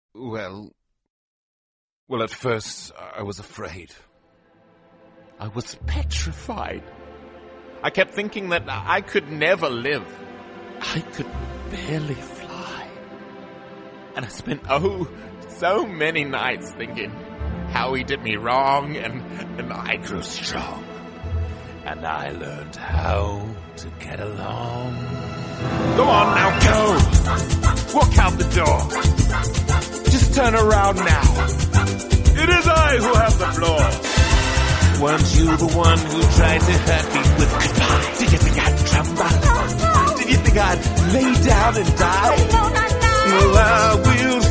Well, at first I was afraid. I was petrified. I kept thinking that I could never live. I could barely fly. And I spent, so many nights thinking how he did me wrong, and I grew strong. And I learned how to get along. Go on now, go! Walk out the door. Just turn around now. It is I who have the floor. Weren't you the one who tried to hurt me with goodbye? Did you think I'd tremble? Did you think I'd lay down and die? No, not now. Well, I will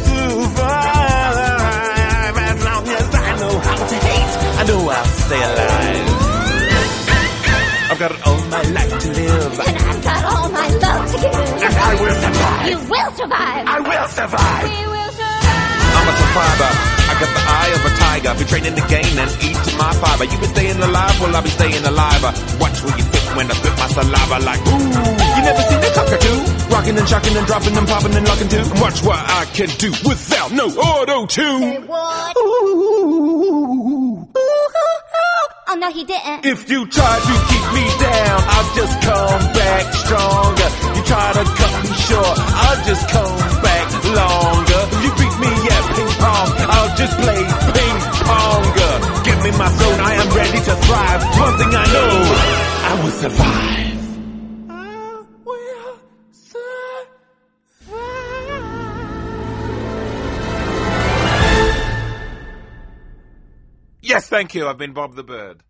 survive as long as I know how to hate. I know I'll stay alive. I've got all my life to live. And I've got all my love to give. And I will survive. You will survive. I will survive. We will survive. I'm a survivor. I got the eye of a tiger. Been training to gain and eat my fiber. You been staying alive, well I'll be staying alive. Watch where you fit when I spit my saliva like ooh. You never seen a cockatoo? Rocking and shocking and dropping and popping and locking too. Watch what I can do without no auto-tune. Say what? Ooh. Oh no, he didn't. If you try to keep me down, I'll just come back stronger. You try to cut me short, I'll just come back longer. If you beat me at ping pong, I'll just play ping ponga. Give me my throne, I am ready to thrive. One thing I know, I will survive. I will survive. Yes, thank you. I've been Bob the Bird.